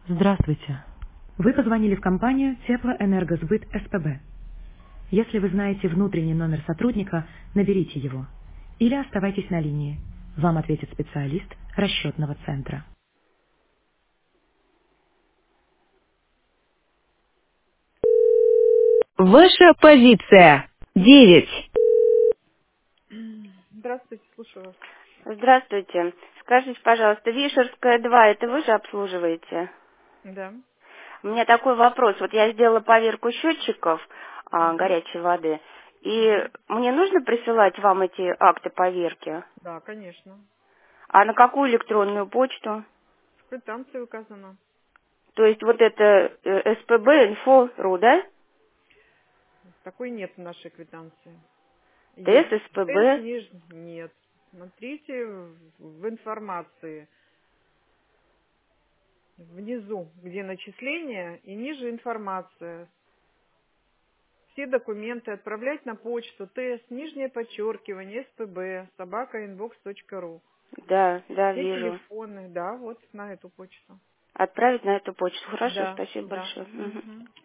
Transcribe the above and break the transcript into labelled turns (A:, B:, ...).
A: Здравствуйте. Вы позвонили в компанию Теплоэнергосбыт СПБ. Если вы знаете внутренний номер сотрудника, наберите его. Или оставайтесь на линии. Вам ответит специалист расчетного центра. Ваша позиция. 9. Здравствуйте, слушаю вас.
B: Здравствуйте. Скажите, пожалуйста, Вишерская 2, это вы же обслуживаете?
A: Да.
B: У меня такой вопрос. Вот я сделала поверку счетчиков
A: Мгм.
B: горячей воды, и
A: Мгм.
B: мне нужно присылать вам эти акты поверки?
A: Да, конечно.
B: А на какую электронную почту?
A: В квитанции указано.
B: То есть вот это spb.info.ru, да?
A: Такой нет в нашей квитанции. Есть.
B: ТС
A: Тест
B: СПБ.
A: нет. Смотрите в информации. Внизу, где начисления, и ниже информация. Все документы отправлять на почту ТС, нижнее подчеркивание, СПБ, собака.inbox.ru.
B: Да, да,
A: Все
B: вижу.
A: телефоны, да, вот на эту почту.
B: Отправить на эту почту. Хорошо,
A: Да,
B: спасибо
A: да.
B: большое. Мгм.
A: Мгм.